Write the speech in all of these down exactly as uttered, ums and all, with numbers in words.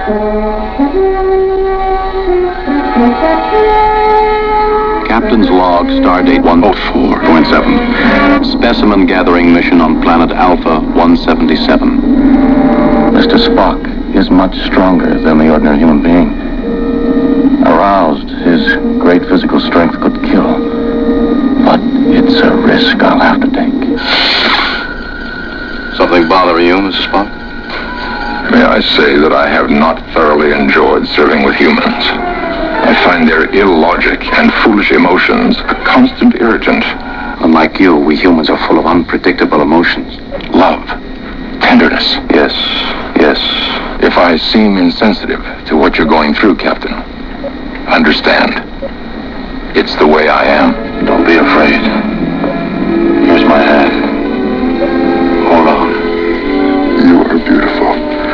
Captain's log, stardate one oh four point seven. Specimen gathering mission on planet Alpha one seventy-seven. Mister Spock is much stronger than the ordinary human being. Aroused, his great physical strength could kill. But it's a risk I'll have to take. Something bothering you, Mister Spock? May I say that I have not thoroughly enjoyed serving with humans. I find their illogic and foolish emotions a constant irritant. Unlike you, we humans are full of unpredictable emotions. Love, tenderness. Yes, yes. If I seem insensitive to what you're going through, Captain, understand. It's the way I am. Don't be afraid. Here's my hand. Hold on. You are beautiful.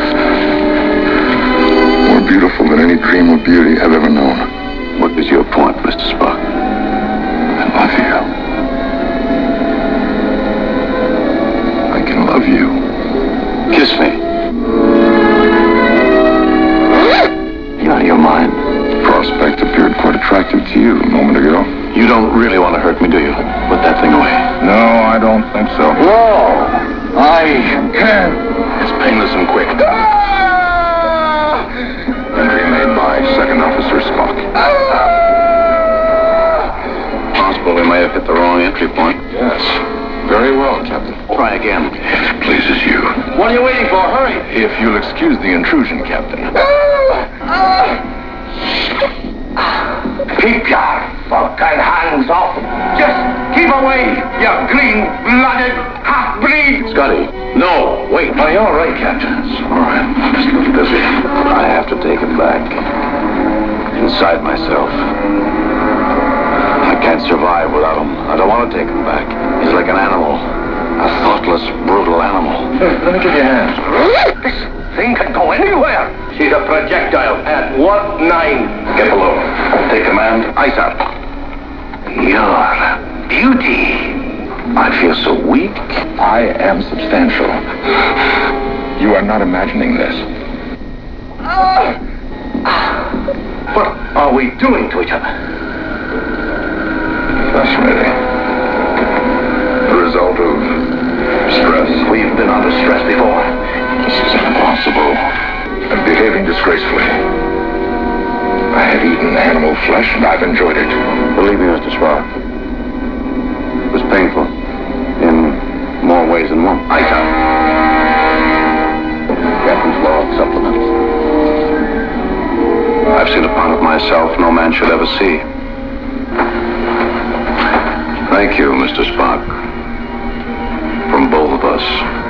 More beautiful than any dream of beauty I've ever known. What is your point, Mister Spock? I love you. I can love you. Kiss me. You out of your mind? Prospect appeared quite attractive to you a moment ago. You don't really want to hurt me, do you? Put that thing away. No, I don't think so. No! I Can. It's painless and quick. Entry made by Second Officer Spock. Possible we may have hit the wrong entry point. Yes. Very well, Captain. Try again. It pleases you. What are you waiting for? Hurry! If you'll excuse the intrusion, Captain. Keep your fucking hands off. Just keep away, you green-blooded half-breed. Scotty, no, wait. Are you all right, Captain? It's all right. I'm just a little busy. I have to take him back. Inside myself. I can't survive without him. I don't want to take him back. He's like an animal. A thoughtless, brutal animal. Here, let me give you a hand. This thing can go anywhere. She's a projectile at one nine. Get below. Take command. Aye, sir. You're beauty. I feel so weak. I am substantial. You are not imagining this. What are we doing to each other? Fascinating. The result of stress. We've been under stress before. This is impossible. I'm behaving disgracefully. I have eaten animal flesh and I've enjoyed it. Believe me, Mister Spock. It was painful. In more ways than one. Aye, sir. Captain's log supplement. I've seen a part of myself no man should ever see. Thank you, Mister Spock. From both of us.